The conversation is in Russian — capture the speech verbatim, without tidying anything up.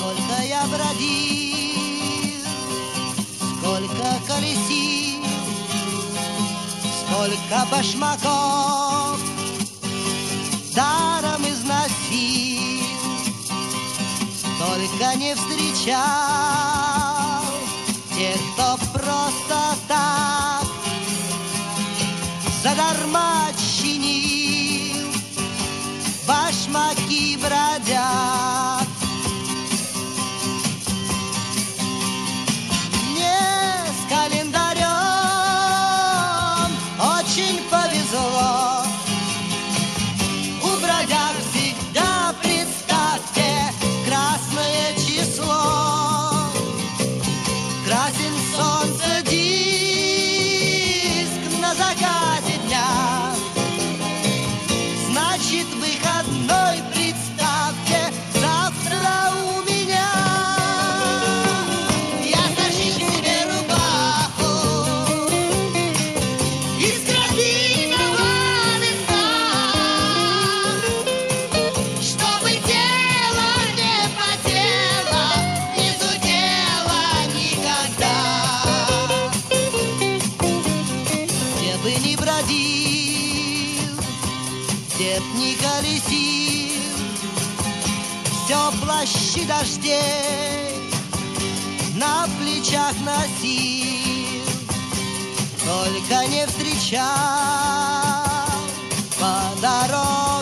Сколько я бродил, сколько колесил, сколько башмаков даром износил, только не встречал тех, кто просто так задарма чинил, башмаки бродят. Мне с календарем очень повезло. У бродяг всегда, представьте, красное число. Красен солнце диск на закате дня. Значит, выходной, представьте, завтра у меня. Я зашил себе рубаху из красивого листа, чтобы тело не потело, не зудело никогда. Где бы ни бродил, где б ни колесил, все плащи дождей на плечах носил, только не встречал по дороге